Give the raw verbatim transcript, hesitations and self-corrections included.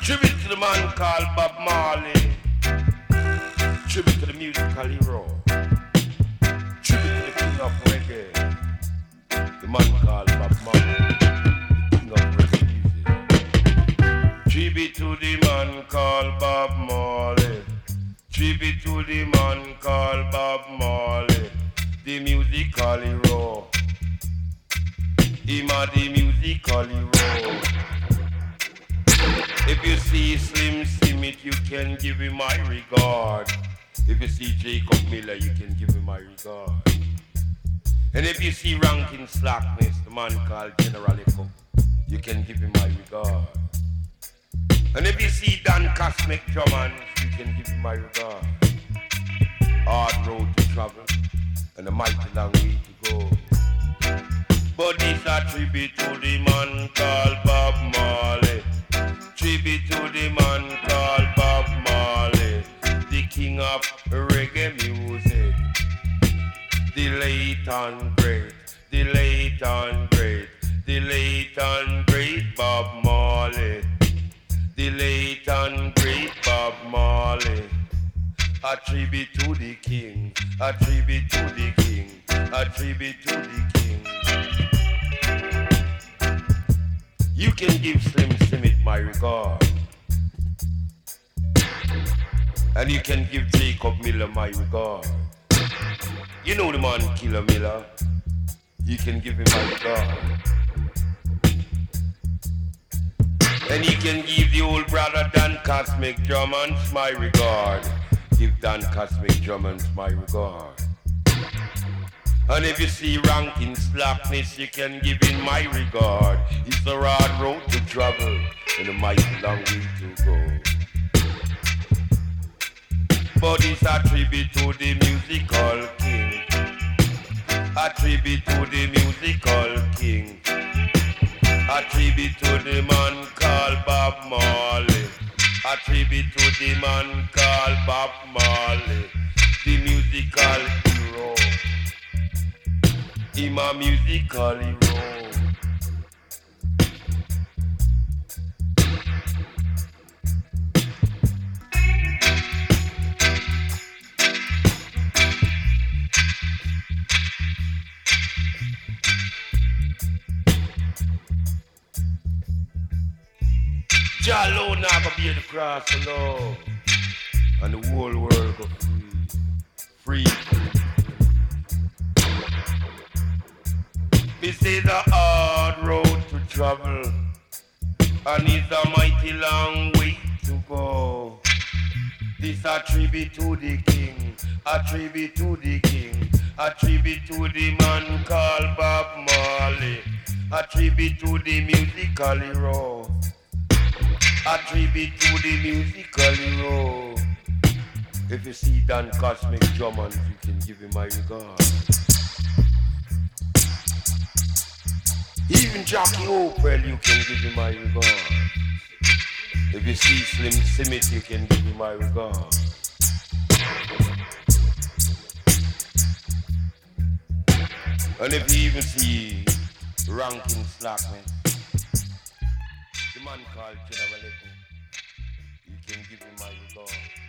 Tribute to the man called Bob Marley. Tribute to the musical hero. Tribute to the king of reggae. The man called Bob Marley. The king of reggae music. Tribute to the man called Bob Marley. Tribute to the man called Bob Marley. The musical hero. Him a the musical hero. If you see Slim Simit, you can give him my regard. If you see Jacob Miller, you can give him my regard. And if you see Rankin Slackness, the man called General Echo, you can give him my regard. And if you see Dan Cosmic Drummond, you can give him my regard. Hard road to travel, and a mighty long way to go. But this a tribute to the man called Bob Marley. Tribute to the man called Bob Marley, the king of reggae music. The late and great, the late and great, the late and great Bob Marley. The late and great Bob Marley. A tribute to the king, a tribute to the king, a tribute to the king. You can give Slim Simit my regard. And you can give Jacob Miller my regard. You know the man Killer Miller. You can give him my regard. And you can give the old brother Dan Cosmic Drummond my regard. Give Dan Cosmic Drummond my regard. And if you see Rankin Slackness, you can give him my regard. It's a hard road to travel and a mighty long way to go. But it's a tribute to the musical king. A tribute to the musical king. A tribute to the man called Bob Marley. A tribute to the man called Bob Marley. The musical hero. Him a musical hero. Jah alone never bear the cross alone, and the whole world go free. Free. This is a hard road to travel, and it's a mighty long way to go. This a tribute to the king, a tribute to the king, a tribute to the man called Bob Marley, a tribute to the musical hero, a tribute to the musical hero. If you see Dan Cosmic Drummond, you can give him my regard. Even Jackie Oprel, you can give him my regard. If you see Slim Simit, you can give him my regard. And if you even see Rankin Slackman, the man called General Echo, you can give him my regard.